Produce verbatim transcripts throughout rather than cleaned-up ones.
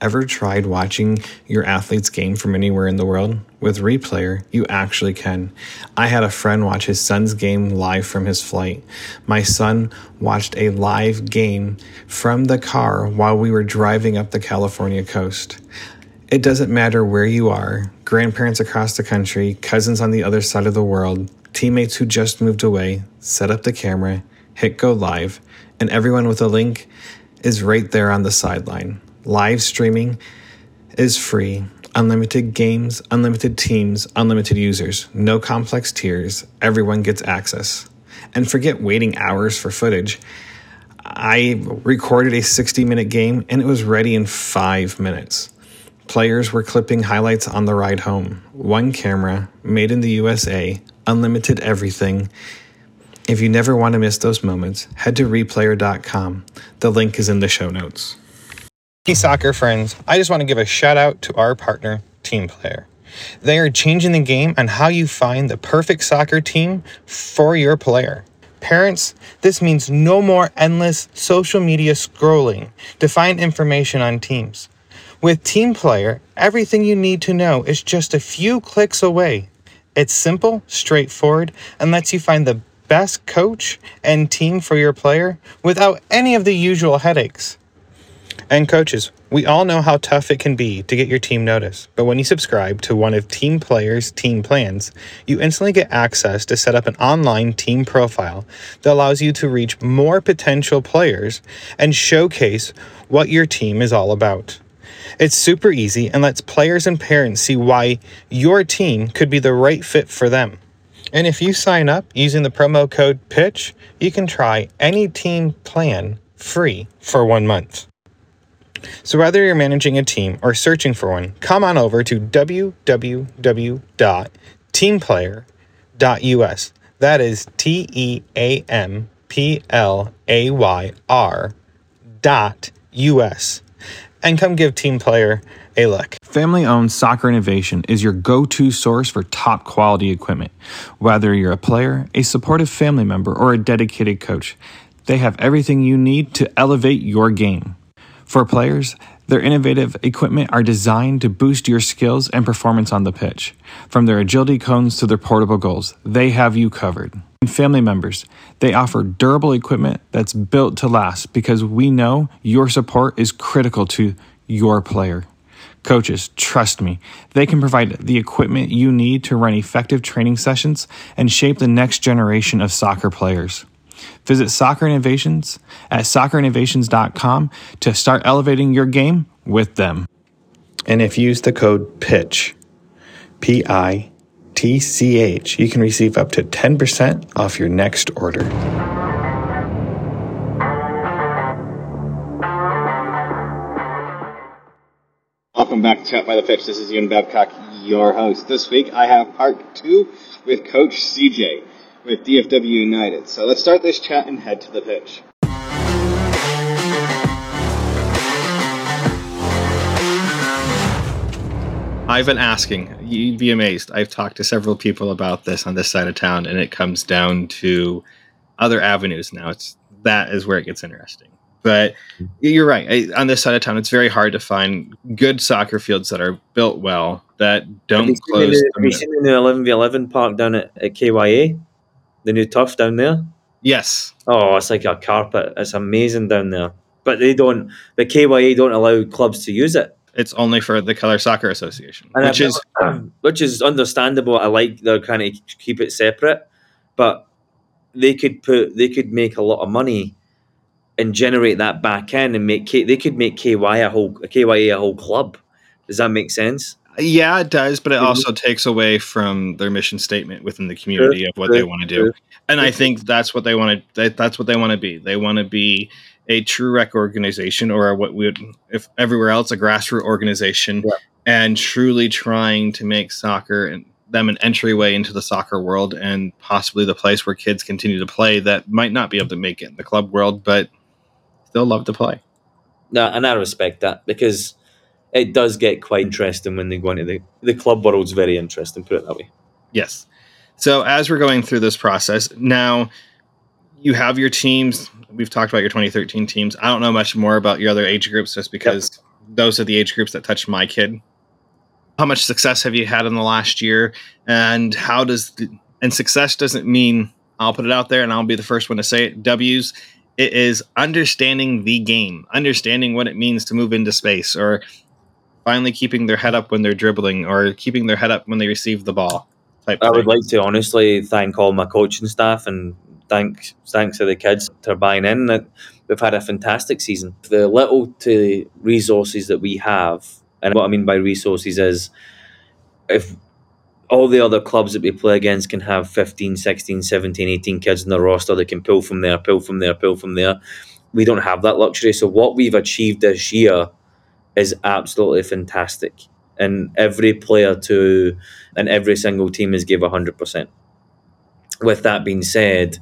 Ever tried watching your athlete's game from anywhere in the world? With Replayer, you actually can. I had a friend watch his son's game live from his flight. My son watched a live game from the car while we were driving up the California coast. It doesn't matter where you are, grandparents across the country, cousins on the other side of the world, teammates who just moved away, set up the camera, hit go live, and everyone with a link is right there on the sideline. Live streaming is free. Unlimited games, unlimited teams, unlimited users. No complex tiers. Everyone gets access. And forget waiting hours for footage. I recorded a sixty-minute game and it was ready in five minutes. Players were clipping highlights on the ride home. One camera, made in the U S A, unlimited everything. If you never want to miss those moments, head to replayer dot com. The link is in the show notes. Hey soccer friends, I just want to give a shout out to our partner, TeamPlayer. They are changing the game on how you find the perfect soccer team for your player. Parents, this means no more endless social media scrolling to find information on teams. With TeamPlayer, everything you need to know is just a few clicks away. It's simple, straightforward, and lets you find the best coach and team for your player without any of the usual headaches. And coaches, we all know how tough it can be to get your team noticed, but when you subscribe to one of TeamPlayer's team plans, you instantly get access to set up an online team profile that allows you to reach more potential players and showcase what your team is all about. It's super easy and lets players and parents see why your team could be the right fit for them. And if you sign up using the promo code PITCH, you can try any team plan free for one month. So whether you're managing a team or searching for one, come on over to w w w dot teamplayer dot u s. That is T E A M P L A Y R dot U S. And come give TeamPlayer a look. Family-owned Soccer Innovation is your go-to source for top quality equipment. Whether you're a player, a supportive family member, or a dedicated coach, they have everything you need to elevate your game. For players, their innovative equipment are designed to boost your skills and performance on the pitch. From their agility cones to their portable goals, they have you covered. And family members, they offer durable equipment that's built to last because we know your support is critical to your player. Coaches, trust me, they can provide the equipment you need to run effective training sessions and shape the next generation of soccer players. Visit Soccer Innovations at soccer innovations dot com to start elevating your game with them. And if you use the code PITCH, P I T C H, you can receive up to ten percent off your next order. Welcome back to Chat by the Pitch. This is Ewan Babcock, your host. This week I have part two with Coach C J with D F W United. So let's start this chat and head to the pitch. I've been asking, you'd be amazed. I've talked to several people about this on this side of town, and it comes down to other avenues now. It's that is where it gets interesting. But you're right. I, on this side of town, it's very hard to find good soccer fields that are built well, that don't have close. You have you seen the new eleven v eleven park down at, at K Y A? The new turf down there? Yes. Oh, it's like a carpet. It's amazing down there. But they don't, the K Y A don't allow clubs to use it. It's only for the Keller Soccer Association, and which is which is understandable. I like they're kind of keep it separate, but they could put they could make a lot of money and generate that back end and make K, they could make K Y a whole K Y A a whole club. Does that make sense? Yeah, it does, but it Mm-hmm. also takes away from their mission statement within the community True, of what true, they want to do. true. And I think that's what they want to. That, that's what they want to be. They want to be a true rec organization, or what we would, if everywhere else, a grassroots organization, Yeah. and truly trying to make soccer and them an entryway into the soccer world, and possibly the place where kids continue to play that might not be able to make it in the club world, but still love to play. No, and I respect that because it does get quite interesting when they go into the the club world's very interesting. Put it that way. Yes. So as we're going through this process, now you have your teams. We've talked about your twenty thirteen teams. I don't know much more about your other age groups just because those are the age groups that touched my kid. How much success have you had in the last year? And how does the, and success doesn't mean, I'll put it out there and I'll be the first one to say it, W's. It is understanding the game, understanding what it means to move into space, or finally keeping their head up when they're dribbling, or keeping their head up when they receive the ball. Type I thing. would like to honestly thank all my coaching staff and thanks thanks to the kids for buying in. That we've had a fantastic season. The little to resources that we have, and what I mean by resources is if all the other clubs that we play against can have fifteen, sixteen, seventeen, eighteen kids in the roster that can pull from there, pull from there, pull from there. We don't have that luxury. So what we've achieved this year is absolutely fantastic. And every player to and every single team has give one hundred percent. With that being said,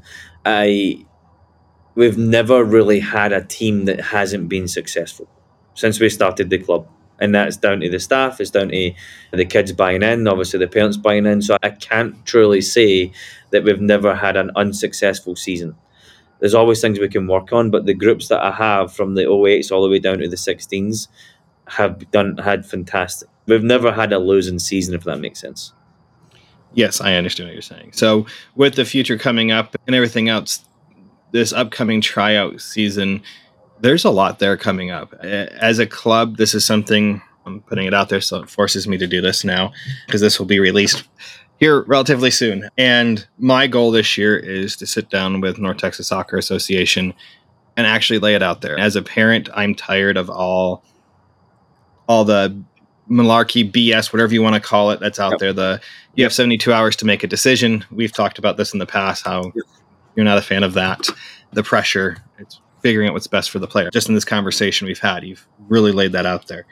I we've never really had a team that hasn't been successful since we started the club. And that's down to the staff, it's down to the kids buying in, obviously the parents buying in. So I can't truly say that we've never had an unsuccessful season. There's always things we can work on, but the groups that I have from the oh eights all the way down to the sixteens have done had fantastic. We've never had a losing season, if that makes sense. Yes, I understand what you're saying. So with the future coming up and everything else, this upcoming tryout season, there's a lot there coming up. As a club, this is something, I'm putting it out there, so it forces me to do this now, because this will be released here relatively soon. And my goal this year is to sit down with North Texas Soccer Association and actually lay it out there. As a parent, I'm tired of all all the malarkey, B S, whatever you want to call it, that's out Yep. there. The you have seventy-two hours to make a decision. We've talked about this in the past, how Yep. you're not a fan of that. The pressure, it's figuring out what's best for the player. Just in this conversation we've had, you've really laid that out there.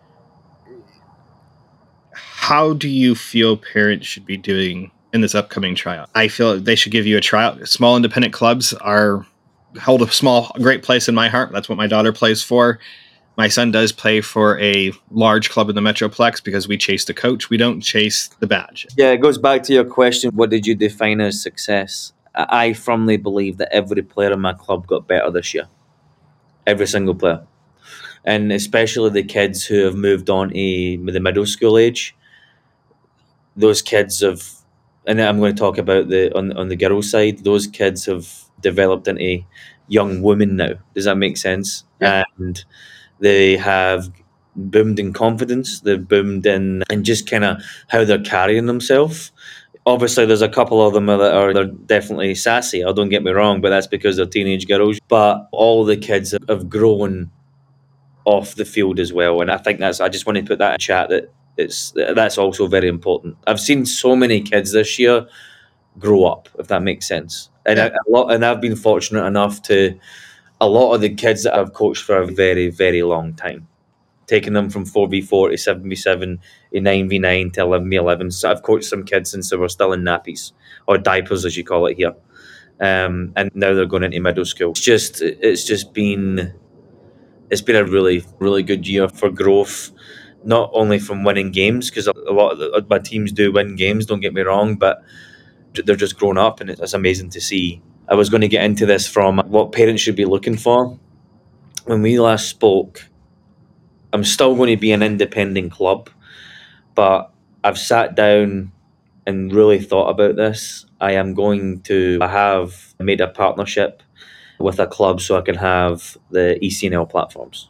How do you feel parents should be doing in this upcoming tryout? I feel they should give you a tryout. Small independent clubs are hold a small, great place in my heart. That's what my daughter plays for. My son does play for a large club in the Metroplex because we chase the coach. We don't chase the badge. Yeah, it goes back to your question, what did you define as success? I I firmly believe that every player in my club got better this year. Every single player. And especially the kids who have moved on to the middle school age. Those kids have, and I'm going to talk about the on, on the girls' side, those kids have developed into young women now. Does that make sense? Yeah. And they have boomed in confidence. They've boomed in and just kind of how they're carrying themselves. Obviously, there's a couple of them that are they're definitely sassy. Oh, don't get me wrong, but that's because they're teenage girls. But all the kids have, have grown off the field as well, and I think that's. I just want to put that in chat that it's that's also very important. I've seen so many kids this year grow up, if that makes sense, and Yeah. a, a lot. And I've been fortunate enough to a lot of the kids that I've coached for a very, very long time, taking them from four v four to seven v seven, to nine v nine to eleven v eleven. So I've coached some kids since they were still in nappies or diapers, as you call it here, um, and now they're going into middle school. It's just, it's just been, it's been a really, really good year for growth. Not only from winning games, because a lot of the, my teams do win games. Don't get me wrong, but they're just grown up, and it's amazing to see. I was going to get into this from what parents should be looking for. When we last spoke, I'm still going to be an independent club, but I've sat down and really thought about this. I am going to have made a partnership with a club so I can have the E C N L platforms.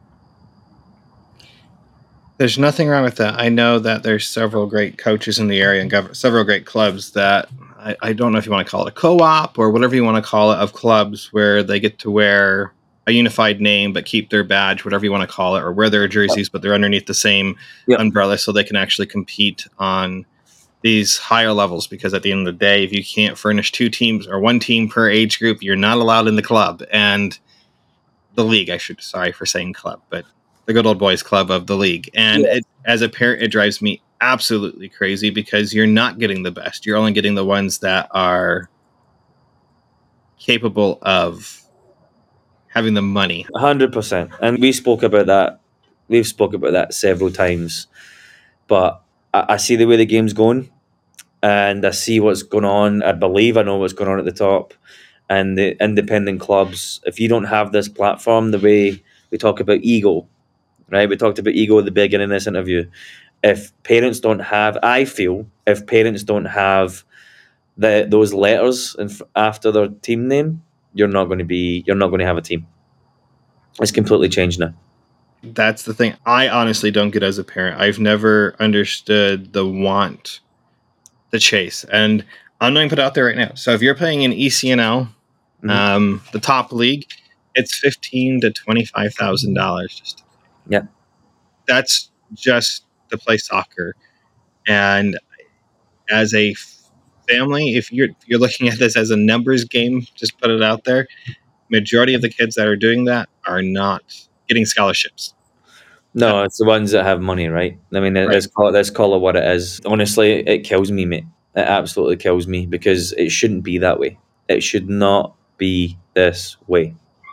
There's nothing wrong with that. I know that there's several great coaches in the area and gov- several great clubs that I, I don't know if you want to call it a co-op or whatever you want to call it, of clubs where they get to wear a unified name but keep their badge, whatever you want to call it, or wear their jerseys but they're underneath the same Yep. umbrella so they can actually compete on these higher levels. Because at the end of the day, if you can't furnish two teams or one team per age group, you're not allowed in the club and the league. I should sorry for saying club, but the good old boys club of the league. And Yeah. it, as a parent, it drives me absolutely crazy because you're not getting the best. You're only getting the ones that are capable of having the money. one hundred percent. And we spoke about that. We've spoke about that several times. But I, I see the way the game's going, and I see what's going on. I believe I know what's going on at the top. And the independent clubs, if you don't have this platform, the way we talk about ego, right? We talked about ego at the beginning of this interview. If parents don't have, I feel, if parents don't have the those letters in, after their team name, you're not going to be, you're not going to have a team. It's completely changed now. That's the thing I honestly don't get as a parent. I've never understood the want to chase. And I'm going to put it out there right now. So if you're playing in E C N L, mm-hmm. um, the top league, it's fifteen to twenty-five thousand dollars just to play. Yeah. That's just to play soccer. And as a family, if you're if you're looking at this as a numbers game, just put it out there. Majority of the kids that are doing that are not getting scholarships. No, it's the ones that have money, right? I mean, right. let's call it, let's call it what it is. Honestly, it kills me, mate. It absolutely kills me because it shouldn't be that way. It should not be this way.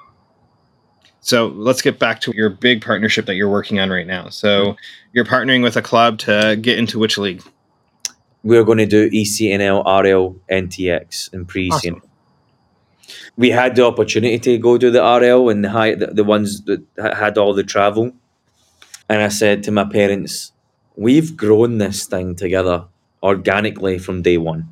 So let's get back to your big partnership that you're working on right now. So mm-hmm. you're partnering with a club to get into which league? We're going to do E C N L, R L, N T X, and pre-E C N L. Awesome. We had the opportunity to go to the R L and the, high, the, the ones that had all the travel. And I said to my parents, we've grown this thing together organically from day one.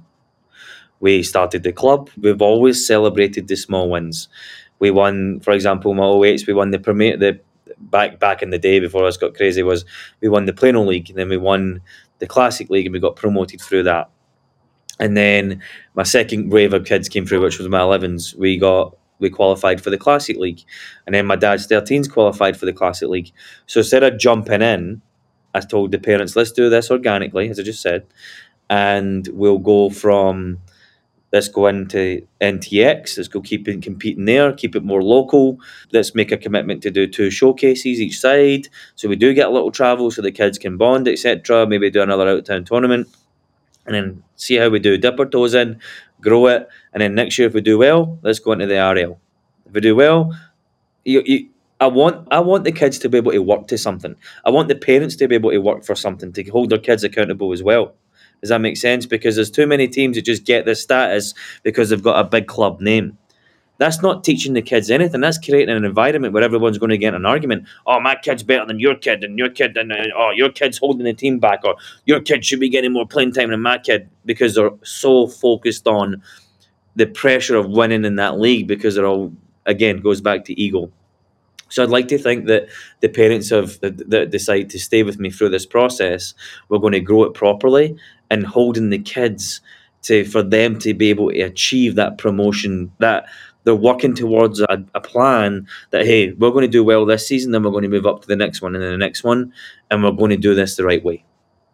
We started the club. We've always celebrated the small wins. We won, for example, my oh eights, we won the Premier, the back back in the day before us got crazy was we won the Plano League, and then we won the Classic League, and we got promoted through that. And then my second wave of kids came through, which was my elevens. We got we qualified for the Classic League, and then my dad's thirteens qualified for the Classic League. So instead of jumping in, I told the parents, let's do this organically, as I just said, and we'll go from let's go into N T X, let's go keep it competing there, keep it more local. Let's make a commitment to do two showcases each side, so we do get a little travel, so the kids can bond, et cetera. Maybe do another out of town tournament, and then see how we do. Dip our toes in, grow it, and then next year if we do well, let's go into the R L. If we do well, you, you, I want I want the kids to be able to work to something. I want the parents to be able to work for something, to hold their kids accountable as well. Does that make sense? Because there's too many teams that just get this status because they've got a big club name. That's not teaching the kids anything. That's creating an environment where everyone's going to get in an argument. Oh, my kid's better than your kid, and your kid, and uh, oh, your kid's holding the team back, or your kid should be getting more playing time than my kid, because they're so focused on the pressure of winning in that league, because it all, again, goes back to ego. So I'd like to think that the parents have that decide to stay with me through this process, we're going to grow it properly and holding the kids to for them to be able to achieve that promotion, that they're working towards a, a plan that, hey, we're going to do well this season, then we're going to move up to the next one and then the next one, and we're going to do this the right way.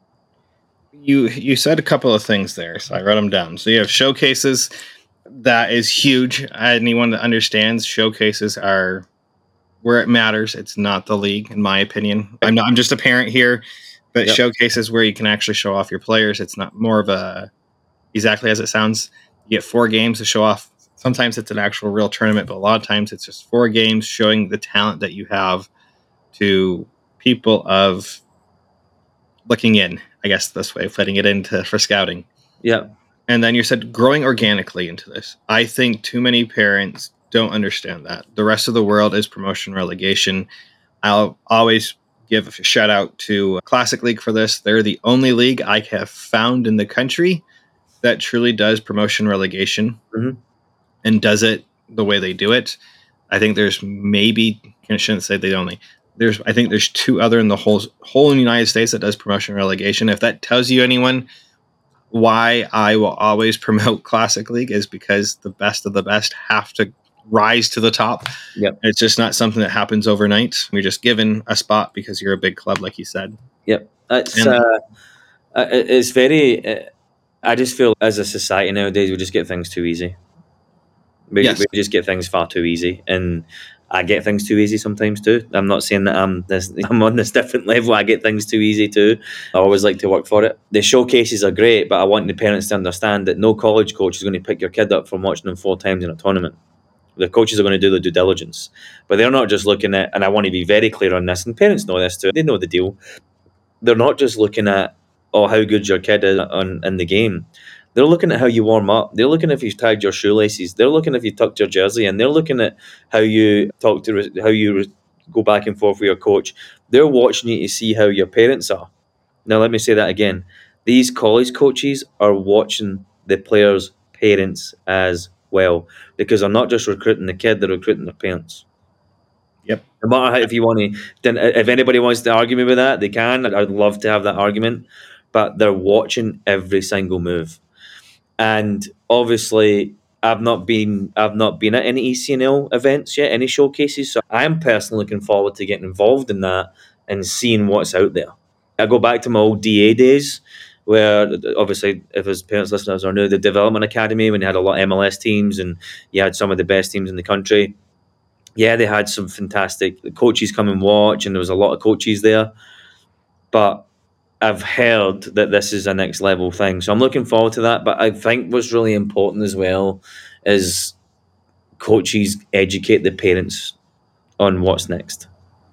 You you said a couple of things there, so I wrote them down. So you have showcases. That is huge. Anyone that understands showcases are where it matters. It's not the league, in my opinion. I'm not. I'm just a parent here, but yep. Showcases where you can actually show off your players. It's not more of a exactly as it sounds. You get four games to show off. Sometimes it's an actual real tournament, but a lot of times it's just four games showing the talent that you have to people of looking in. I guess this way, putting it into for scouting. Yeah. And then you said growing organically into this. I think too many parents don't understand that. The rest of the world is promotion relegation. I'll always give a shout out to Classic League for this. They're the only league I have found in the country that truly does promotion relegation mm-hmm. and does it the way they do it. I think there's maybe, I shouldn't say they only, there's, I think there's two other in the whole, whole United States that does promotion relegation. If that tells you anyone, why I will always promote Classic League is because the best of the best have to rise to the top. Yep. It's just not something that happens overnight. You're just given a spot because you're a big club, like you said. Yep. It's, uh, it's very, uh, I just feel as a society nowadays, we just get things too easy. We, yes. we just get things far too easy. And I get things too easy sometimes too. I'm not saying that I'm this, I'm on this different level. I get things too easy too. I always like to work for it. The showcases are great, but I want the parents to understand that no college coach is going to pick your kid up from watching them four times in a tournament. The coaches are going to do the due diligence, but they're not just looking at, and I want to be very clear on this, and parents know this too, they know the deal. They're not just looking at, oh, how good your kid is on, in the game. They're looking at how you warm up. They're looking at if you've tied your shoelaces. They're looking at if you tucked your jersey, and they're looking at how you talk to, how you go back and forth with your coach. They're watching you to see how your parents are. Now, let me say that again. These college coaches are watching the players' parents as well, because they're not just recruiting the kid, they're recruiting their parents. Yep. No matter how, if you want to, then if anybody wants to argue me with that, they can. I'd love to have that argument, but they're watching every single move. And obviously, I've not been I've not been at any E C N L events yet, any showcases. So I'm personally looking forward to getting involved in that and seeing what's out there. I go back to my old D A days, where obviously, if his parents listeners are new, the Development Academy, when you had a lot of M L S teams and you had some of the best teams in the country. Yeah, they had some fantastic coaches come and watch, and there was a lot of coaches there. But I've heard that this is a next level thing, so I'm looking forward to that. But I think what's really important as well is coaches educate the parents on what's next.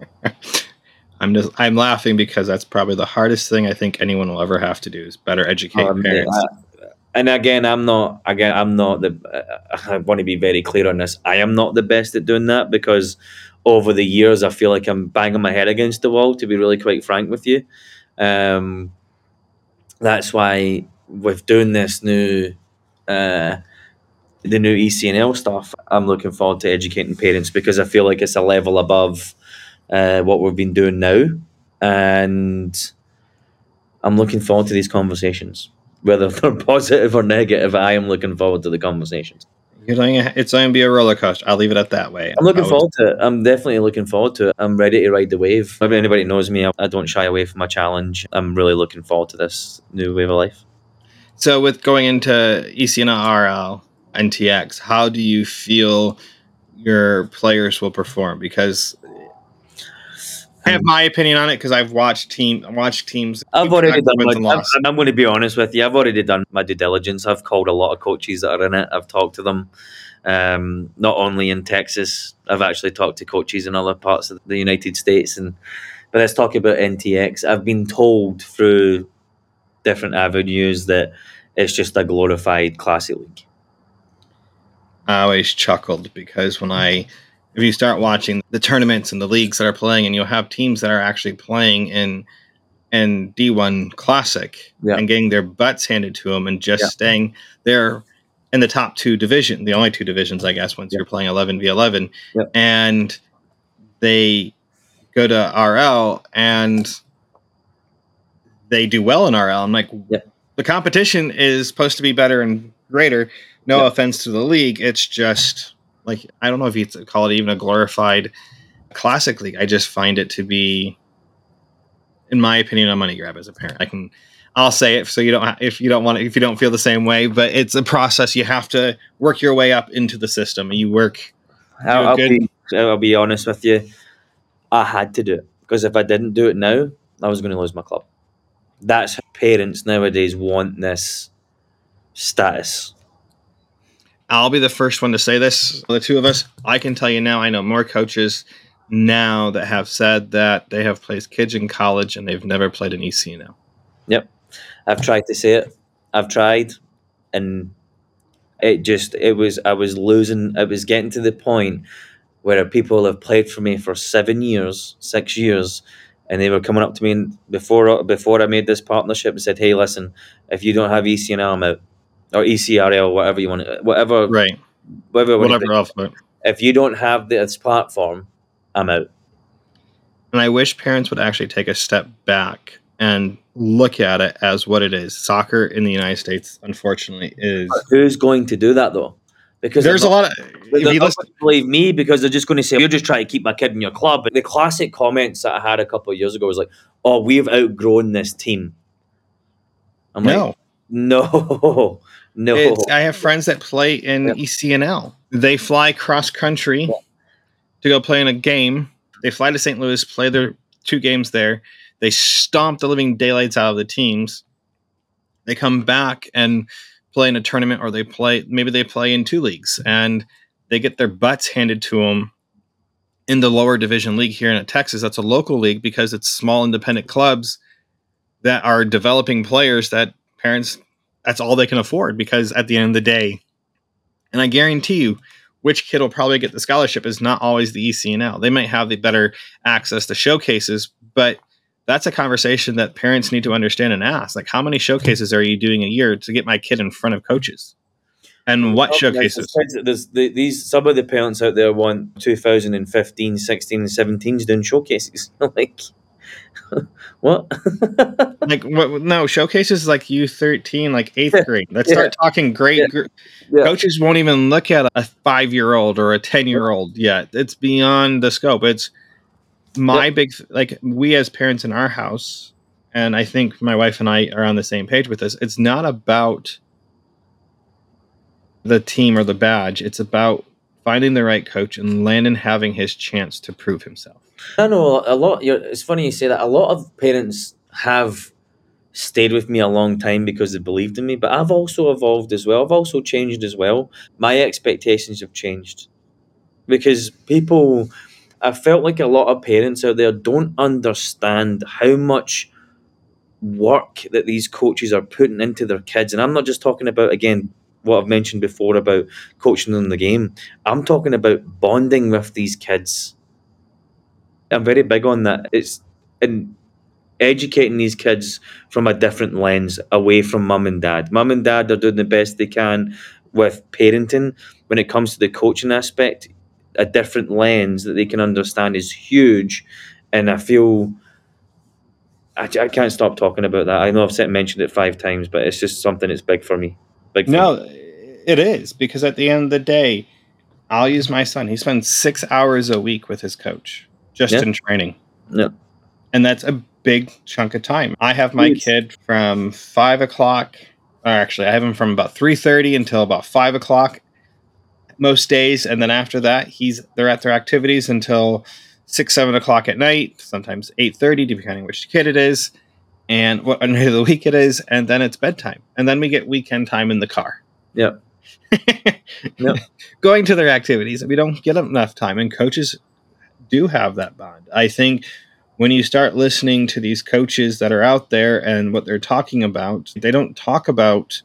I'm just I'm laughing because that's probably the hardest thing I think anyone will ever have to do is better educate Um, parents. I- and again, I'm not. Again, I'm not the. Uh, I want to be very clear on this. I am not the best at doing that, because over the years, I feel like I'm banging my head against the wall. To be really quite frank with you, um, that's why with doing this new, uh, the new E C N L stuff, I'm looking forward to educating parents, because I feel like it's a level above uh, what we've been doing now, and I'm looking forward to these conversations. Whether they're positive or negative, I am looking forward to the conversations. You're going, it's going to be a roller coaster. I'll leave it at that way. I'm looking I would- forward to it. I'm definitely looking forward to it. I'm ready to ride the wave. If anybody knows me, I- I don't shy away from my challenge. I'm really looking forward to this new wave of life. So with going into E C N L R L and T X, how do you feel your players will perform? Because I have my opinion on it because I've watched team watched teams. I've already done wins my, and I'm, loss. I'm going to be honest with you. I've already done my due diligence. I've called a lot of coaches that are in it. I've talked to them. Um, not only in Texas, I've actually talked to coaches in other parts of the United States. And but let's talk about N T X. I've been told through different avenues that it's just a glorified classic league. I always chuckled because when I, if you start watching the tournaments and the leagues that are playing, and you'll have teams that are actually playing in in D one Classic Yeah. and getting their butts handed to them and just Yeah. staying there in the top two division, the only two divisions, I guess, once Yeah. you're playing eleven v eleven, Yeah. and they go to R L and they do well in R L. I'm like, Yeah. the competition is supposed to be better and greater. No Yeah. offense to the league. It's just like, I don't know if you call it even a glorified classic league. I just find it to be, in my opinion, a money grab as a parent. I can, I'll say it so you don't, ha- if you don't want to, if you don't feel the same way, but it's a process. You have to work your way up into the system. You work. I'll, do a I'll good- be, I'll be honest with you. I had to do it, because if I didn't do it now, I was going to lose my club. That's how parents nowadays want this status. I'll be the first one to say this. The two of us, I can tell you now, I know more coaches now that have said that they have placed kids in college and they've never played an E C N L. Yep. I've tried to say it. I've tried, and it just, it was, I was losing, I was getting to the point where people have played for me for seven years, six years, and they were coming up to me and before before I made this partnership and said, hey, listen, if you don't have E C N L, I'm out. Or E C R L, whatever you want to, whatever, Right. whatever, Whatever else. But, if you don't have this platform, I'm out. and I wish parents would actually take a step back and look at it as what it is. Soccer in the United States, unfortunately, is. Who's going to do that though? Because There's a lot of. If They're you not listen, going to believe me, because they're just going to say, you're just trying to keep my kid in your club. The classic comments that I had a couple of years ago was like, oh, we've outgrown this team. I'm no. like, no, no. It's, I have friends that play in Yeah. E C N L. They fly cross country Yeah. to go play in a game. They fly to Saint Louis, play their two games there. They stomp the living daylights out of the teams. They come back and play in a tournament, or they play, maybe they play in two leagues, and they get their butts handed to them in the lower division league here in Texas. That's a local league because it's small independent clubs that are developing players that parents, that's all they can afford, because at the end of the day, and I guarantee you, which kid will probably get the scholarship is not always the E C N L. They might have the better access to showcases, but that's a conversation that parents need to understand and ask. Like, how many showcases are you doing a year to get my kid in front of coaches? And what showcases? There's, there's, there's, these some of the parents out there want two thousand fifteen, sixteen, and seventeen doing showcases. Like, what? Like, what? No, showcases like U thirteen, like eighth grade. Let's Yeah. start talking grade. Yeah. gr- Yeah. Coaches won't even look at a five-year-old or a ten-year-old yet. It's beyond the scope. It's my Yeah. big, like, we as parents in our house, and I think my wife and I are on the same page with this. It's not about the team or the badge. It's about finding the right coach and Landon having his chance to prove himself. I know a lot. You're, it's funny you say that. A lot of parents have stayed with me a long time because they believed in me, but I've also evolved as well. I've also changed as well. My expectations have changed because people, I felt like a lot of parents out there don't understand how much work that these coaches are putting into their kids. And I'm not just talking about, again, what I've mentioned before about coaching them the game. I'm talking about bonding with these kids. I'm very big on that. It's in educating these kids from a different lens, away from mum and dad. Mum and dad are doing the best they can with parenting. When it comes to the coaching aspect, a different lens that they can understand is huge. And I feel I, I can't stop talking about that. I know I've said mentioned it five times, but it's just something that's big for me. Big for me. No, it is, because at the end of the day, I'll use my son. He spends six hours a week with his coach just Yeah. in training. Yeah. And that's a big chunk of time. I have my Yes. kid from five o'clock, or actually I have him from about three thirty until about five o'clock most days. And then after that, he's they're at their activities until six, seven o'clock at night, sometimes eight thirty, depending which kid it is and what night of the week it is. And then it's bedtime. And then we get weekend time in the car. Yeah. Yep. Going to their activities. We don't get enough time, and coaches do have that bond. I think when you start listening to these coaches that are out there and what they're talking about, they don't talk about,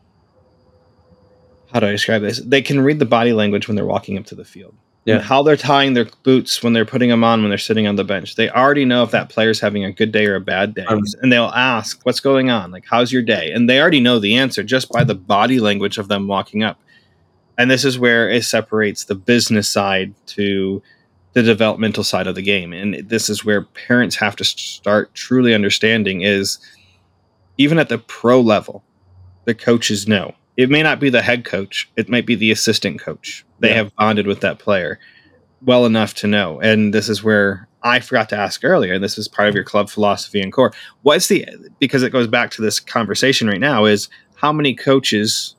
how do I describe this? They can read the body language when they're walking up to the field. Yeah. And how they're tying their boots when they're putting them on when they're sitting on the bench. They already know if that player's having a good day or a bad day. Um, and they'll ask, what's going on? Like, how's your day? And they already know the answer just by the body language of them walking up. And this is where it separates the business side to the developmental side of the game. And this is where parents have to start truly understanding is, even at the pro level, the coaches know. It may not be the head coach. It might be the assistant coach. They Yeah. have bonded with that player well enough to know. And this is where I forgot to ask earlier, and this is part of your club philosophy and core. What's the, because it goes back to this conversation right now, is how many coaches,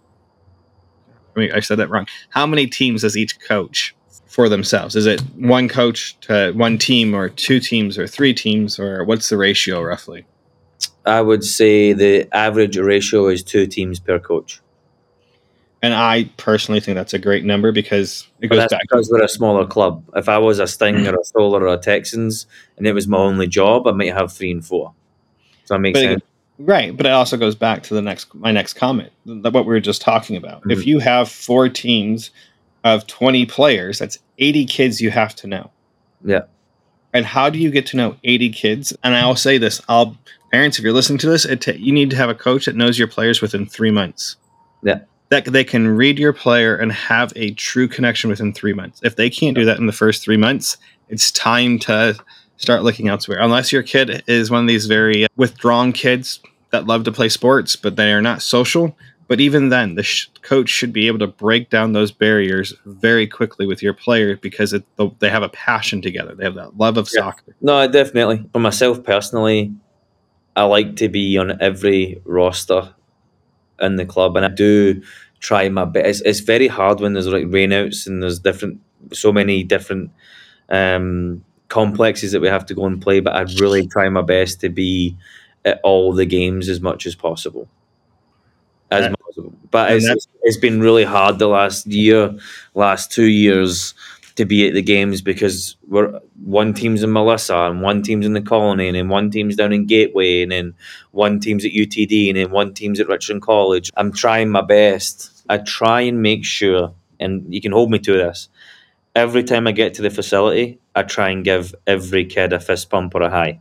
I mean, I said that wrong. How many teams does each coach for themselves? Is it one coach to one team, or two teams, or three teams, or what's the ratio roughly? I would say the average ratio is two teams per coach. And I personally think that's a great number, because it But goes that's back. because we're a smaller club. If I was a Sting or a Solar or a Texans and it was my only job, I might have three and four. Does that make But sense? it, right, but it also goes back to the next my next comment, th- what we were just talking about. Mhm. If you have four teams of twenty players, that's eighty kids you have to know. Yeah. And how do you get to know eighty kids? And I will say this, I'll parents, if you're listening to this, it ta- you need to have a coach that knows your players within three months. Yeah. That they can read your player and have a true connection within three months. If they can't do that in the first three months, it's time to start looking elsewhere. Unless your kid is one of these very withdrawn kids that love to play sports, but they are not social. But even then, the sh- coach should be able to break down those barriers very quickly with your player, because it, they have a passion together. They have that love of Yeah. soccer. No, definitely. For myself personally, I like to be on every roster in the club, and I do try my best. It's, it's very hard when there's like rainouts and there's different, so many different um, complexes that we have to go and play. But I really try my best to be at all the games as much as possible. As Yeah. much possible. But And it's, that's- it's been really hard the last year, last two years to be at the games, because we're one team's in Melissa and one team's in the Colony, and then one team's down in Gateway, and then one team's at U T D, and then one team's at Richmond College. I'm trying my best. I try and make sure and you can hold me to this. Every time I get to the facility, I try and give every kid a fist pump or a high.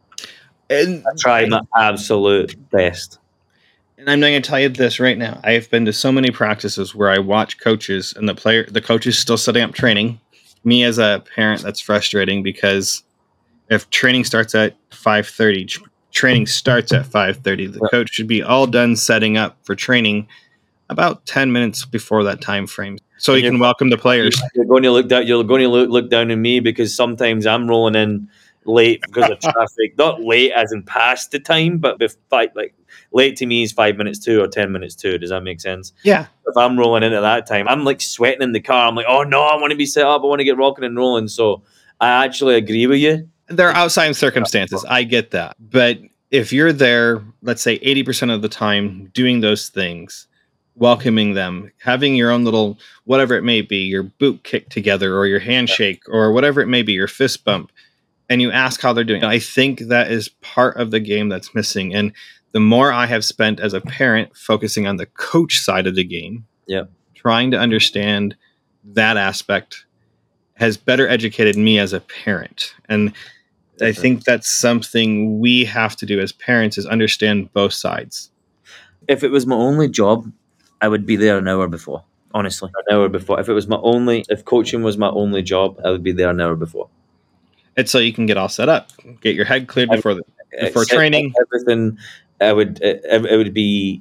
And I try I, my absolute best. and I'm going to tell you this right now. I've been to so many practices where I watch coaches and the player, the coach is still setting up training. Me as a parent, that's frustrating because if training starts at five thirty, tr- training starts at five thirty. The Yep. coach should be all done setting up for training about ten minutes before that time frame, so And he you're- can welcome the players. You're going to look down. You're going to look, look down at me because sometimes I'm rolling in late because of traffic. Not late as in past the time, but bef- five, like late to me is five minutes two or ten minutes two. Does that make sense? Yeah, If I'm rolling in at that time, I'm like sweating in the car. I'm like, oh no, I want to be set up. I want to get rocking and rolling. So I actually agree with you. there are outside circumstances. I get that, but if you're there, let's say eighty percent of the time doing those things, welcoming them, having your own little whatever it may be, your boot kick together or your handshake or whatever it may be, your fist bump, and you ask how they're doing. I think that is part of the game that's missing. And the more I have spent as a parent focusing on the coach side of the game, Yeah. trying to understand that aspect has better educated me as a parent. And I think that's something we have to do as parents is understand both sides. If it was my only job, I would be there an hour before. Honestly, an hour before. If it was my only, if coaching was my only job, I would be there an hour before. It's so you can get all set up, get your head cleared before the before Except training. everything, I would, it, it would be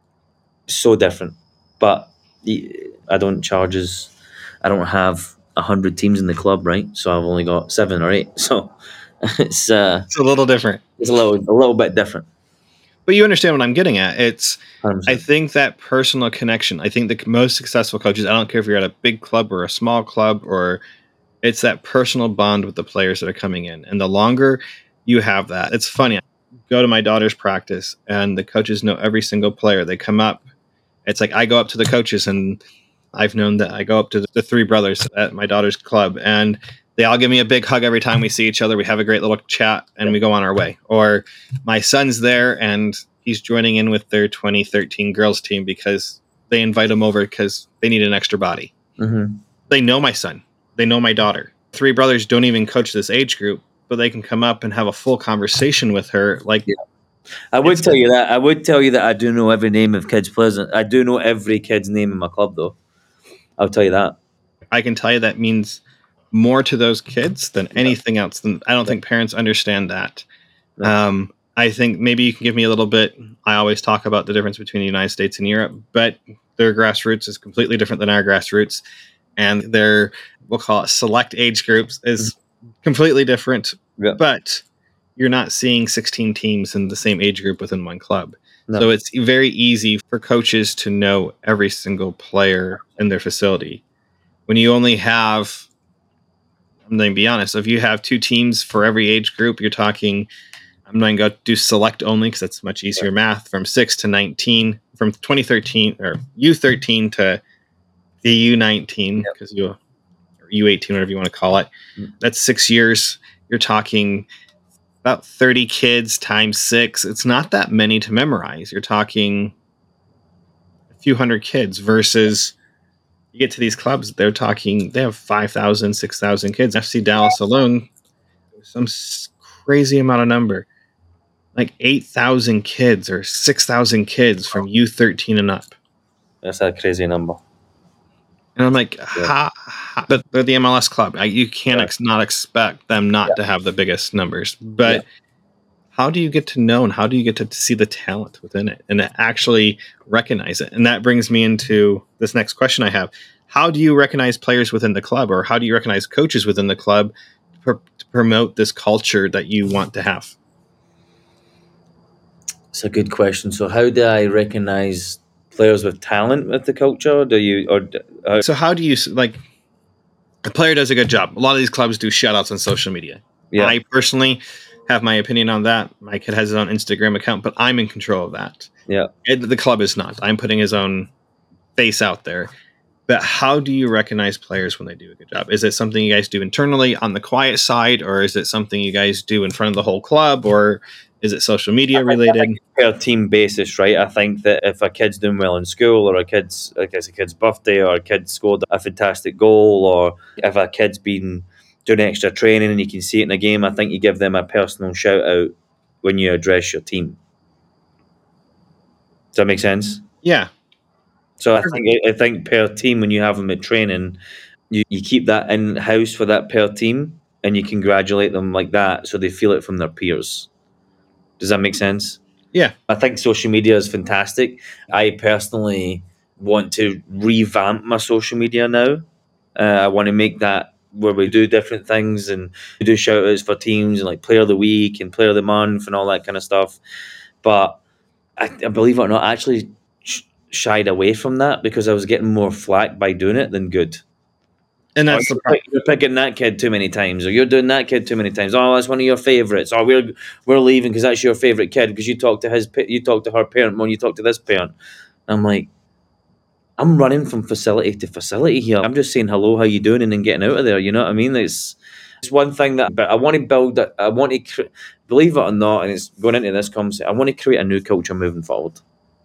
so different. But the- I don't charge as, I don't have a hundred teams in the club, right? So I've only got seven or eight. So it's uh, It's a little different. it's a little, a little bit different. But you understand what I'm getting at. It's one hundred I percent. think that personal connection. I think the most successful coaches, I don't care if you're at a big club or a small club, or it's that personal bond with the players that are coming in. And the longer you have that, it's funny. I go to my daughter's practice and the coaches know every single player. They come up. It's like I go up to the coaches, and I've known that I go up to the three brothers at my daughter's club, and they all give me a big hug every time we see each other. We have a great little chat and we go on our way. Or my son's there and he's joining in with their twenty thirteen girls team because they invite him over because they need an extra body. Mm-hmm. They know my son. They know my daughter. Three brothers don't even coach this age group, but they can come up and have a full conversation with her. Like, Yeah. I would It's- tell you that. I would tell you that I do know every name of kids present. I do know every kid's name in my club, though. I'll tell you that. I can tell you that means more to those kids than Yeah. anything else. Than I don't think parents understand that. No. Um, I think maybe you can give me a little bit. I always talk about the difference between the United States and Europe, but their grassroots is completely different than our grassroots, and their we'll call it select age groups is completely different. Yeah. But you're not seeing sixteen teams in the same age group within one club. No. So it's very easy for coaches to know every single player in their facility. When you only have, I'm going to be honest, if you have two teams for every age group, you're talking, I'm going to go do select only because that's much easier math, from six to nineteen, from twenty thirteen or U thirteen to the U nineteen, because you, or U eighteen, whatever you want to call it. Mm. That's six years. You're talking about thirty kids times six. It's not that many to memorize. You're talking a few hundred kids versus you get to these clubs, they're talking, they have five thousand, six thousand kids. F C Dallas alone, some s- crazy amount of number, like eight thousand kids or six thousand kids from U thirteen and up. That's a crazy number. And I'm like, ha, ha, but they're the M L S club. I, you can't Yeah. ex- not expect them not to have the biggest numbers. But how do you get to know and how do you get to see the talent within it and to actually recognize it? And that brings me into this next question I have. How do you recognize players within the club, or how do you recognize coaches within the club to, pr- to promote this culture that you want to have? It's a good question. So, how do I recognize players with talent with the culture? Do you or d- how, So how do you, s- like, a player does a good job. A lot of these clubs do shout outs on social media. yeah, I personally have my opinion on that. My kid has his own Instagram account, but I'm in control of that. yeah. It, the club is not. I'm putting his own face out there. But how do you recognize players when they do a good job? Is it something you guys do internally on the quiet side, or is it something you guys do in front of the whole club, or Is it social media I think, I related? think per team basis, right? I think that if a kid's doing well in school, or a kid's, I guess, a kid's birthday, or a kid scored a fantastic goal, or if a kid's been doing extra training and you can see it in a game, I think you give them a personal shout out when you address your team. Does that make sense? Yeah. So I think I think per team, when you have them at training, you, you keep that in house for that per team, and you congratulate them like that, so they feel it from their peers. Does that make sense? Yeah. I think social media is fantastic. I personally want to revamp my social media now. Uh, I want to make that where we do different things, and we do shout outs for teams and like player of the week and player of the month and all that kind of stuff. But I, I believe it or not, I actually sh- shied away from that because I was getting more flack by doing it than good. And that's oh, the problem. You're picking that kid too many times, or you're doing that kid too many times. Oh, that's one of your favorites. Or we're we're leaving because that's your favorite kid because you talk to his, you talk to her parent more, you talk to this parent. I'm like, I'm running from facility to facility here. I'm just saying hello, how you doing, and then getting out of there. You know what I mean? It's it's one thing that, but I want to build that. I want to cre- believe it or not, and it's going into this concept. I want to create a new culture moving forward.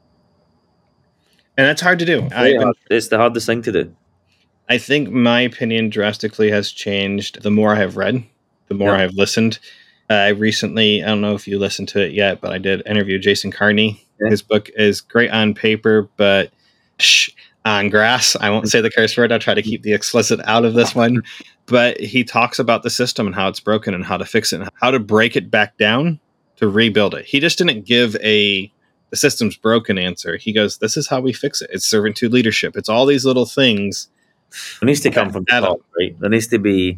And that's hard to do. Very I've been hard. It's the hardest thing to do. I think my opinion drastically has changed the more I have read, the more Yeah. I've listened. Uh, I recently, I don't know if you listened to it yet, but I did interview Jason Carney. Yeah. His book is great on paper, but shh, on grass. I won't say the curse word. I'll try to keep the explicit out of this one. But he talks about the system and how it's broken and how to fix it and how to break it back down to rebuild it. He just didn't give a the system's broken answer. He goes, this is how we fix it. It's servitude leadership. It's all these little things. It needs to come from the top, right? There needs to be.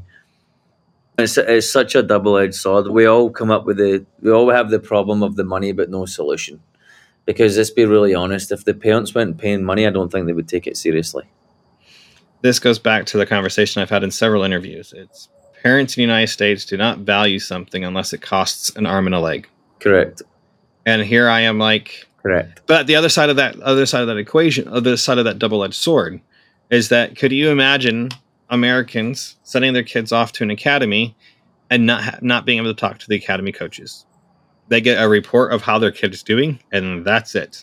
It's, it's such a double-edged sword. We all come up with the. We all have the problem of the money, but no solution. Because let's be really honest, if the parents weren't paying money, I don't think they would take it seriously. This goes back to the conversation I've had in several interviews. It's parents in the United States do not value something unless it costs an arm and a leg. Correct. And here I am, like, correct. But the other side of that, other side of that equation, other side of that double-edged sword, is that could you imagine Americans sending their kids off to an academy and not ha- not being able to talk to the academy coaches? They get a report of how their kid is doing, and that's it.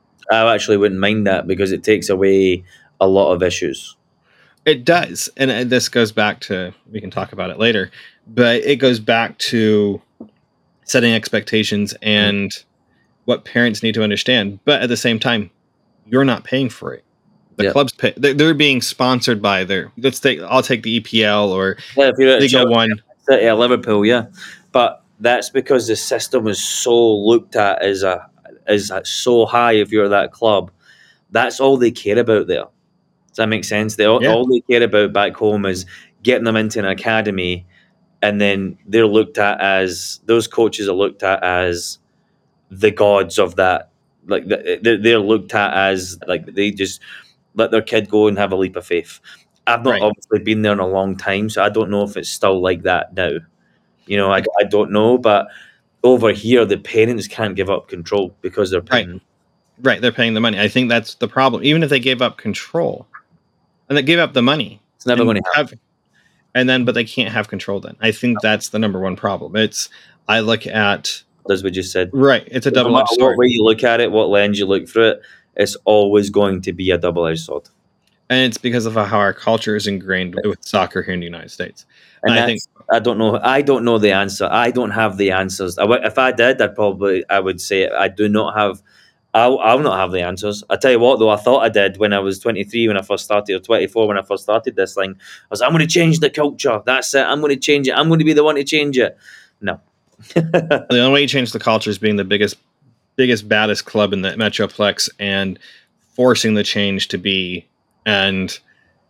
I actually wouldn't mind that because it takes away a lot of issues. It does, and, and this goes back to, we can talk about it later, but it goes back to setting expectations and mm-hmm. what parents need to understand. But at the same time, you're not paying for it. The yep. clubs pay. They're, they're being sponsored by their. Let's take. I'll take the E P L or yeah, if you're Liga One. Yeah, Liverpool. Yeah, but that's because the system is so looked at as a as a, so high. If you're that club, that's all they care about there. Does that make sense? They all, yeah. all they care about back home is getting them into an academy, and then they're looked at as those coaches are looked at as the gods of that. Like they're, they're looked at as like they just let their kid go and have a leap of faith. I've not right. obviously been there in a long time, so I don't know if it's still like that now. You know, I, I don't know, but over here, the parents can't give up control because they're paying. Right. right, they're paying the money. I think that's the problem. Even if they gave up control and they gave up the money, it's never going to happen. And then, but they can't have control then. I think that's the number one problem. It's, I look at... As we just said. Right, it's a double-edged sword. What way you look at it, what lens you look through it, it's always going to be a double-edged sword. And it's because of how our culture is ingrained with soccer here in the United States. And, and I think I don't know. I don't know the answer. I don't have the answers. I, if I did, I'd probably I would say I do not have. I'll, I'll not have the answers. I tell you what, though, I thought I did when I was twenty-three when I first started, or twenty-four when I first started this thing. I was, I'm going to change the culture. That's it. I'm going to change it. I'm going to be the one to change it. No. The only way you change the culture is being the biggest, biggest, baddest club in the Metroplex and forcing the change to be. And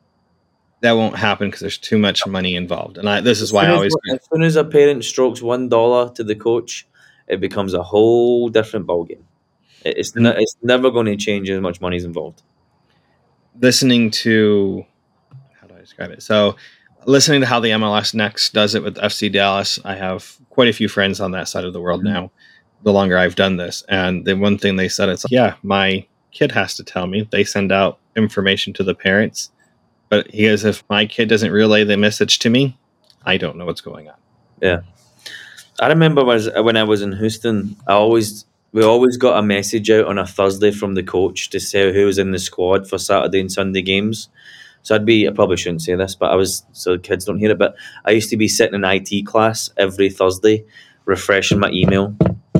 that won't happen because there's too much money involved. And I, this is why I always... As soon as a parent strokes one dollar to the coach, it becomes a whole different ballgame. It's, mm-hmm. ne- it's never going to change as much money is involved. Listening to... How do I describe it? So, listening to how the M L S Next does it with F C Dallas, I have quite a few friends on that side of the world mm-hmm. now, the longer I've done this. And the one thing they said, it's like, yeah, my kid has to tell me. They send out information to the parents, but he goes, if my kid doesn't relay the message to me, I don't know what's going on. Yeah. I remember was when I was in Houston, I always we always got a message out on a Thursday from the coach to say who was in the squad for Saturday and Sunday games. So I'd be I probably shouldn't say this, but I was so the kids don't hear it. But I used to be sitting in I T class every Thursday, refreshing my email.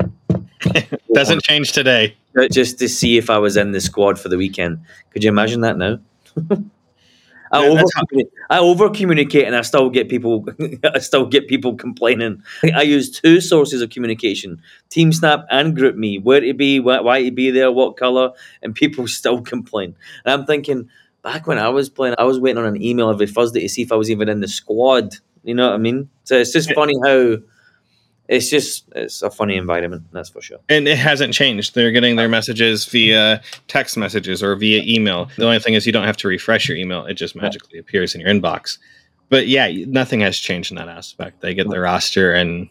Doesn't change today. Just to see if I was in the squad for the weekend. Could you imagine that now? I Yeah, over that's how- I over communicate and I still get people I still get people complaining. I use two sources of communication: TeamSnap and GroupMe. Where to be, why, why to be there, what color, and people still complain. And I'm thinking, back when I was playing, I was waiting on an email every Thursday to see if I was even in the squad. You know what I mean? So it's just funny how it's just it's a funny environment. That's for sure. And it hasn't changed. They're getting their messages via text messages or via email. The only thing is you don't have to refresh your email. It just magically appears in your inbox. But yeah, nothing has changed in that aspect. They get their roster and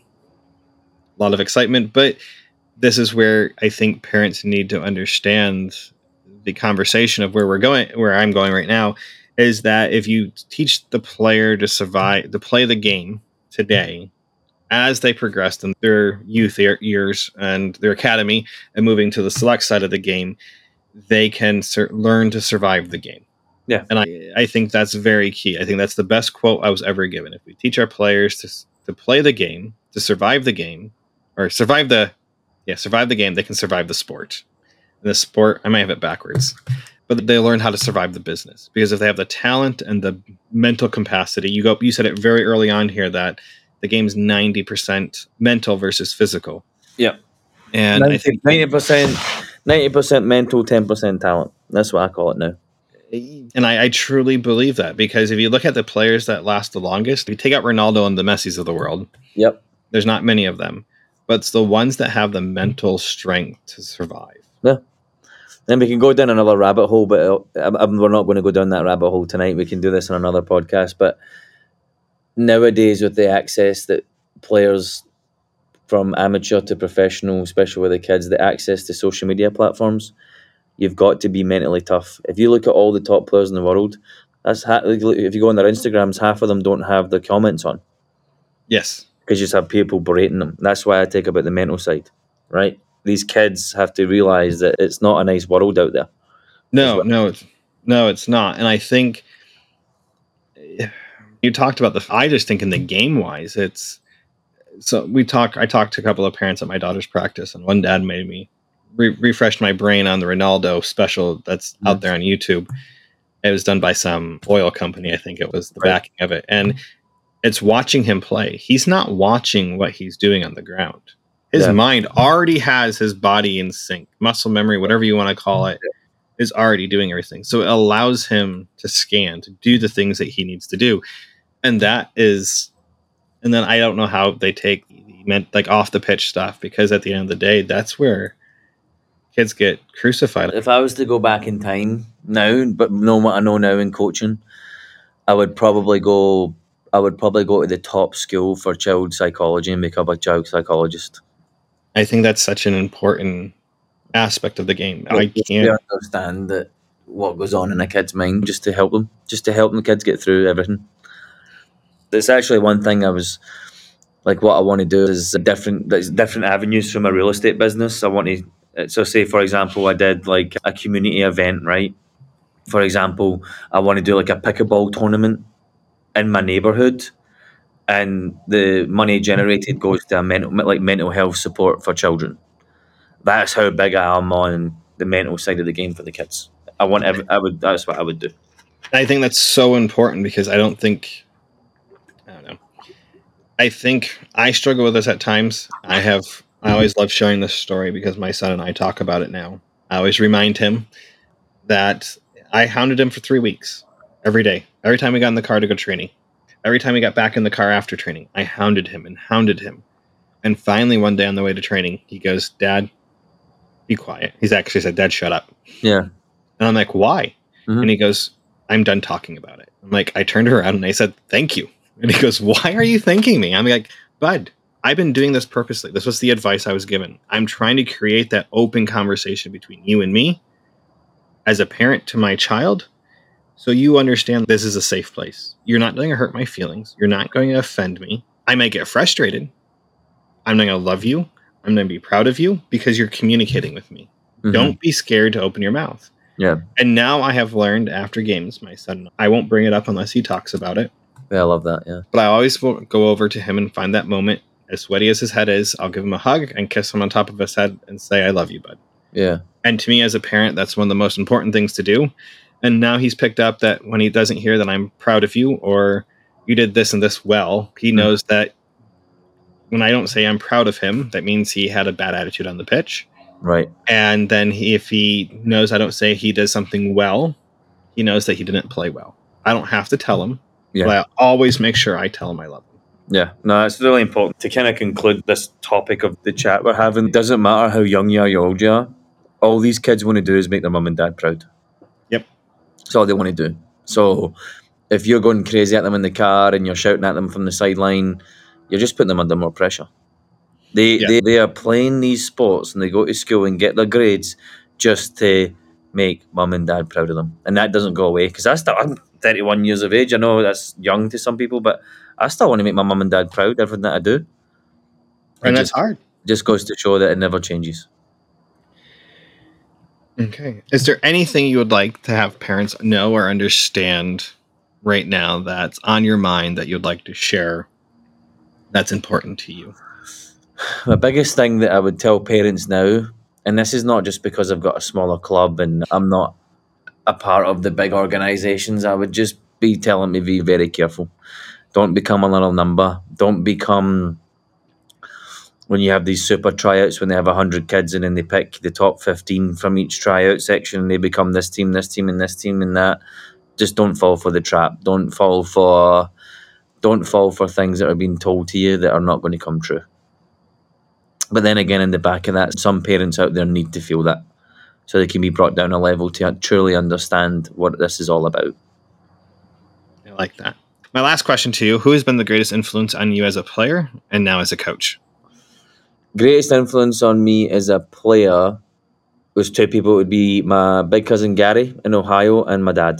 a lot of excitement. But this is where I think parents need to understand the conversation of where we're going, where I'm going right now, is that if you teach the player to survive, to play the game today, as they progressed in their youth years and their academy and moving to the select side of the game, they can sur- learn to survive the game. Yeah. And I, I think that's very key. I think that's the best quote I was ever given. If we teach our players to, to play the game, to survive the game, or survive the, yeah, survive the game, they can survive the sport. And the sport, I might have it backwards, but they learn how to survive the business. Because if they have the talent and the mental capacity, you go, you said it very early on here that the game's ninety percent mental versus physical. Yeah. And ninety, I think ninety percent ninety percent mental, ten percent talent. That's what I call it now. And I, I truly believe that, because if you look at the players that last the longest, if you take out Ronaldo and the Messis of the world, Yep. there's not many of them, but it's the ones that have the mental strength to survive. Yeah. Then we can go down another rabbit hole, but uh, we're not going to go down that rabbit hole tonight. We can do this on another podcast. But nowadays, with the access that players from amateur to professional, especially with the kids, the access to social media platforms, you've got to be mentally tough. If you look at all the top players in the world, that's ha- if you go on their Instagrams, half of them don't have the comments on. Yes. Because you just have people berating them. That's why I take about the mental side, right? These kids have to realize that it's not a nice world out there. No, well. no, it's, no, it's not. And I think you talked about the, I just think in the game wise, it's, so we talk, I talked to a couple of parents at my daughter's practice, and one dad made me re- refresh my brain on the Ronaldo special that's mm-hmm. out there on YouTube. It was done by some oil company. I think it was the right. backing of it. And it's watching him play. He's not watching what he's doing on the ground. His yeah. mind already has his body in sync. Muscle memory, whatever you want to call it, is already doing everything. So it allows him to scan, to do the things that he needs to do. And that is, and then I don't know how they take meant like off the pitch stuff, because at the end of the day, that's where kids get crucified. If I was to go back in time now, but know what I know now in coaching, I would probably go I would probably go to the top school for child psychology and become a child psychologist. I think that's such an important aspect of the game. Yeah, I can't understand that what goes on in a kid's mind, just to help them, just to help the kids get through everything. It's actually one thing I was like, what I want to do is different, there's different avenues from a real estate business. I want to, so say for example, I did like a community event, right? For example, I want to do like a pickleball tournament in my neighborhood, and the money generated goes to a mental, like mental health support for children. That's how big I am on the mental side of the game for the kids. I want, every, I would, that's what I would do. I think that's so important, because I don't think, I don't know. I think I struggle with this at times. I have, I always love sharing this story because my son and I talk about it now. I always remind him that I hounded him for three weeks every day. Every time we got in the car to go training. Every time we got back in the car after training, I hounded him and hounded him. And finally, one day on the way to training, he goes, "Dad, be quiet." He's actually said, "Dad, shut up." Yeah. And I'm like, "Why?" Mm-hmm. And he goes, "I'm done talking about it." I'm like, I turned around and I said, "Thank you." And he goes, "Why are you thanking me?" I'm like, "Bud, I've been doing this purposely. This was the advice I was given. I'm trying to create that open conversation between you and me as a parent to my child, so you understand this is a safe place. You're not going to hurt my feelings. You're not going to offend me. I might get frustrated. I'm not going to love you. I'm going to be proud of you because you're communicating with me. Mm-hmm. Don't be scared to open your mouth. Yeah. And now I have learned after games, my son, I won't bring it up unless he talks about it. Yeah, I love that. Yeah. But I always will go over to him and find that moment. As sweaty as his head is, I'll give him a hug and kiss him on top of his head and say, I love you, bud. Yeah. And to me as a parent, that's one of the most important things to do. And now he's picked up that when he doesn't hear that I'm proud of you or you did this and this well, he mm-hmm. knows that when I don't say I'm proud of him, that means he had a bad attitude on the pitch. Right. And then he, if he knows I don't say he does something well, he knows that he didn't play well. I don't have to tell him, yeah. but I always make sure I tell him I love him. Yeah, no, it's really important to kind of conclude this topic of the chat we're having. It doesn't matter how young you are, how old you are. All these kids want to do is make their mum and dad proud. Yep. That's all they want to do. So if you're going crazy at them in the car and you're shouting at them from the sideline, you're just putting them under more pressure. They, yeah. they they are playing these sports and they go to school and get their grades just to make mum and dad proud of them. And that doesn't go away because I still, I'm thirty-one years of age. I know that's young to some people, but I still want to make my mum and dad proud, everything that I do. And it that's just, hard. Just goes to show that it never changes. Okay. Is there anything you would like to have parents know or understand right now that's on your mind that you'd like to share that's important to you? The biggest thing that I would tell parents now, and this is not just because I've got a smaller club and I'm not a part of the big organisations, I would just be telling me be very careful. Don't become a little number. Don't become, when you have these super tryouts, when they have one hundred kids and then they pick the top fifteen from each tryout section and they become this team, this team, and this team and that. Just don't fall for the trap. Don't fall for, don't fall for things that are being told to you that are not going to come true. But then again, in the back of that, some parents out there need to feel that so they can be brought down a level to truly understand what this is all about. I like that. My last question to you, who has been the greatest influence on you as a player and now as a coach? Greatest influence on me as a player was two people. It would be my big cousin Gary in Ohio and my dad.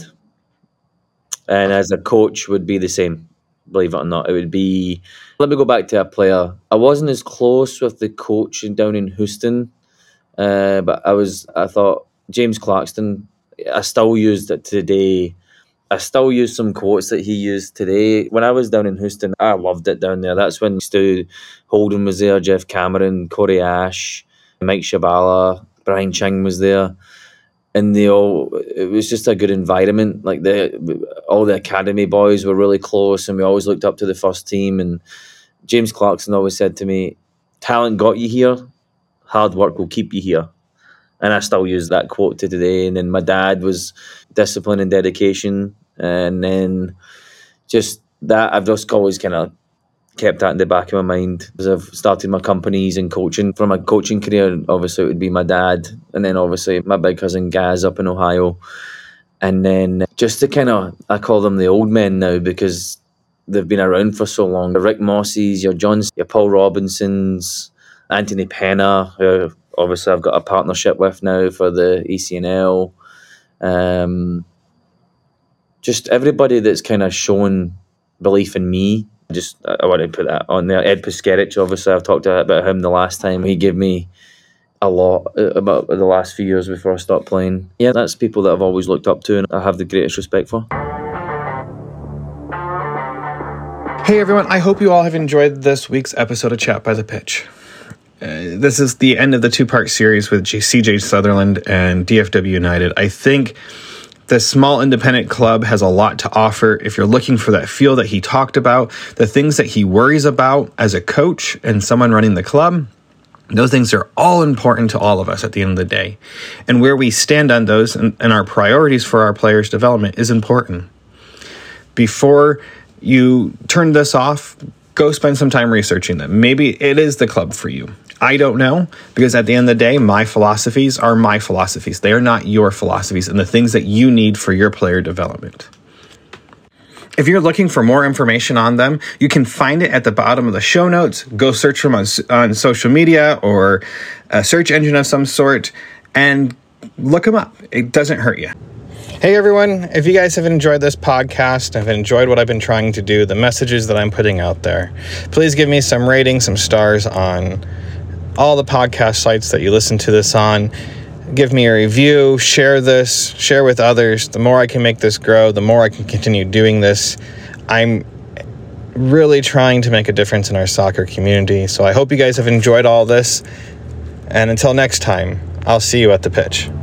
And as a coach would be the same, believe it or not. It would be, let me go back to a player. I wasn't as close with the coach down in Houston, uh, but I was, I thought, James Clarkston, I still used it today. I still use some quotes that he used today. When I was down in Houston, I loved it down there. That's when Stu Holden was there, Jeff Cameron, Corey Ash, Mike Shabala, Brian Ching was there. And they all, it was just a good environment. Like the all the academy boys were really close and we always looked up to the first team. And James Clarkson always said to me, talent got you here, hard work will keep you here. And I still use that quote to today. And then my dad was discipline and dedication. And then just that, I've just always kind of kept that in the back of my mind. As I've started my companies and coaching. For my coaching career, obviously it would be my dad. And then obviously my big cousin Gaz up in Ohio. And then just to kind of, I call them the old men now because they've been around for so long. The Rick Mosses, your Johns, your Paul Robinsons, Anthony Pena, who obviously I've got a partnership with now for the E C N L. Um, just everybody that's kind of shown belief in me. Just I want to put that on there. Ed Piskerich, obviously I've talked about him the last time. He gave me a lot about the last few years before I stopped playing. Yeah, that's people that I've always looked up to and I have the greatest respect for. Hey everyone, I hope you all have enjoyed this week's episode of Chat by the Pitch. Uh, this is the end of the two-part series with C J Sutherland and D F W United. I think the small independent club has a lot to offer. If you're looking for that feel that he talked about, the things that he worries about as a coach and someone running the club, those things are all important to all of us at the end of the day. And where we stand on those and, and our priorities for our players' development is important. Before you turn this off, go spend some time researching them. Maybe it is the club for you. I don't know, because at the end of the day, my philosophies are my philosophies. They are not your philosophies and the things that you need for your player development. If you're looking for more information on them, you can find it at the bottom of the show notes. Go search for them on, on social media or a search engine of some sort and look them up. It doesn't hurt you. Hey everyone, if you guys have enjoyed this podcast, have enjoyed what I've been trying to do, the messages that I'm putting out there, please give me some ratings, some stars on all the podcast sites that you listen to this on. Give me a review, share this, share with others. The more I can make this grow, the more I can continue doing this. I'm really trying to make a difference in our soccer community. So I hope you guys have enjoyed all this. And until next time, I'll see you at the pitch.